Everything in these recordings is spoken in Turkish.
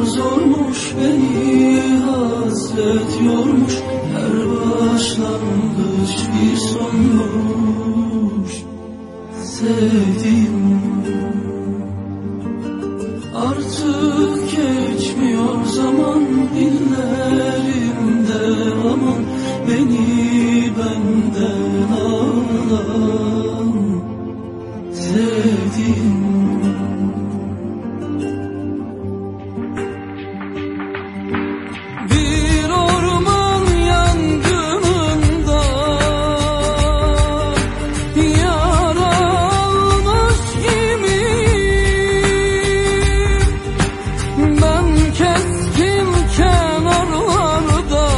zormuş, beni hasret yormuş. Her başlangıç bir sonmuş. Sevdim, artık geçmiyor zaman dillerimde. Aman beni benden alan. Sevdim, bir orman yangınında yaralmış gibiyim. Ben keskin kenarlarda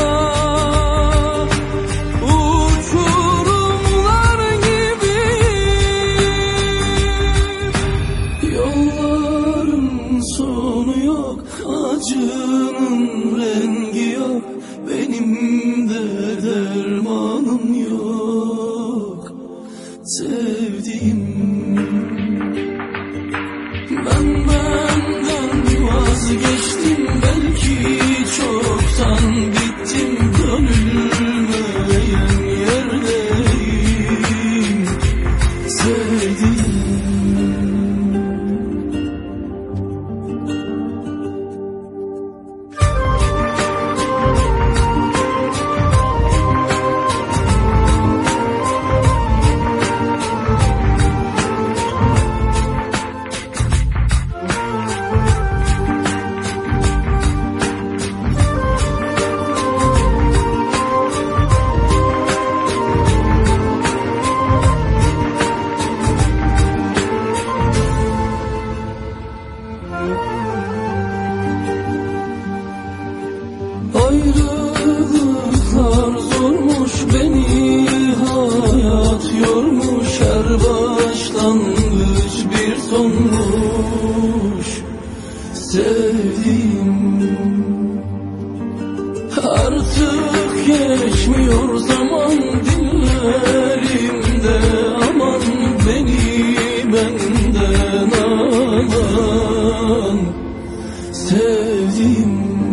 uçurumlar gibiyim. Yolların sonu yok, acının rengi yok. Benim de dermanım yok. Sevdim, ben benden vazgeçtim. Belki çoktan bittim. Dönülmeyen yerdeyim. Sevdim, ayrılıklar zormuş, beni hayat yormuş. Her başlangıç bir sonmuş. Sevdim, artık geçmiyor zaman dillerimde. Aman beni benden alan. Sevdim,